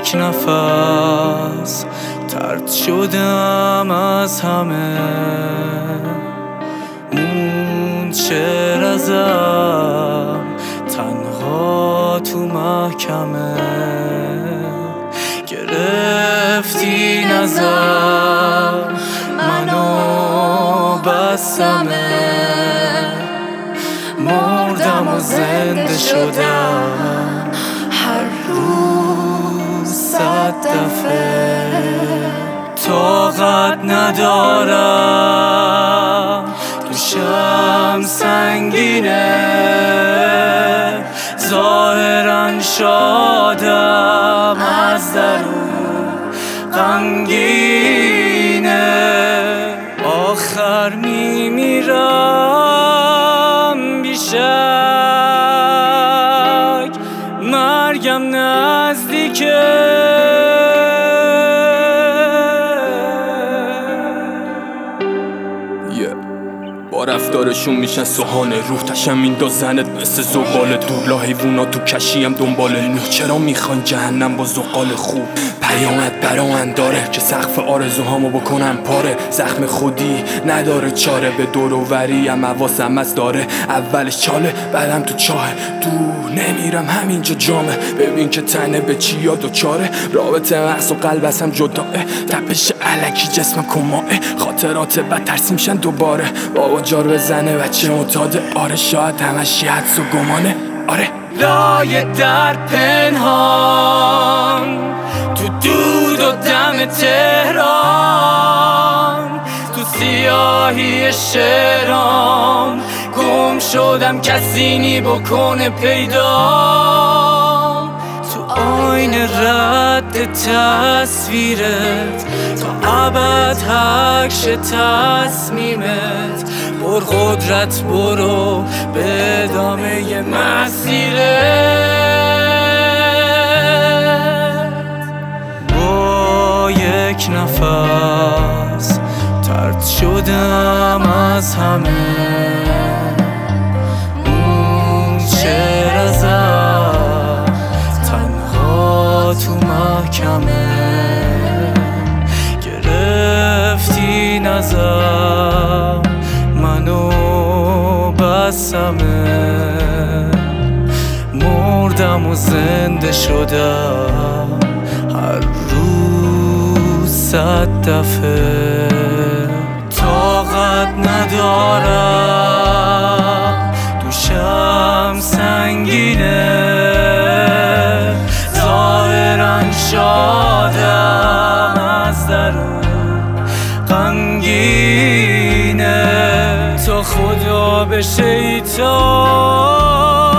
یک نفس طرد شدم از همه، موند شعر ازم تنها تو محکمه، گرفتی نظر منو بستمه، مردم و زنده شدم هر روز 100 دفعه. طاقت ندارم دوشم سنگینه، ظاهرا شادم از درون غمگینه، آخر میمیرم بیشک مرگم نزدیکه. با رفتارشون میشن سوهان روح، تشم میندازنت مثل زغال دور، لا حیوونا تو کشیم دنبال نور. چرا میخوان جهنم با زغال خوب؟ پیامت برام داره که سقف آرزوهامو بکنم پاره، زخم خودی نداره چاره، به دور و وریم حواسم از داره، اولش چاله بعدم تو چاهه، دور نمیرم همینجا جامه، ببین که تنه به چی یا دوچاره، رابطه مغز و قلب ازم جداه، تپش الکی جسمم کماه، خاطرات بد ترسیم شن دوباره، بابا جار بزنه بچه معتاده، آره شاید همش یه حدس و گمانه، آره لایه در پنهان تو دود و دم تهران، تو سیاهی شعرام گم شدم کسی نی بکنه پیدا، تو آینه رد تصویرت تا ابد حکش تصمیمت، پر قدرت برو به ادامه مسیرت. با یک نفس طرد شدم از همه، موند شعر ازم تنها تو محکمه، گرفتی نظر منو بستمه، مردم و زنده شدم هر روز 100 دفعه. طاقت ندارم دوشم سنگینه، ظاهرا شادم از درون غمگینه، تا خدا به شیطان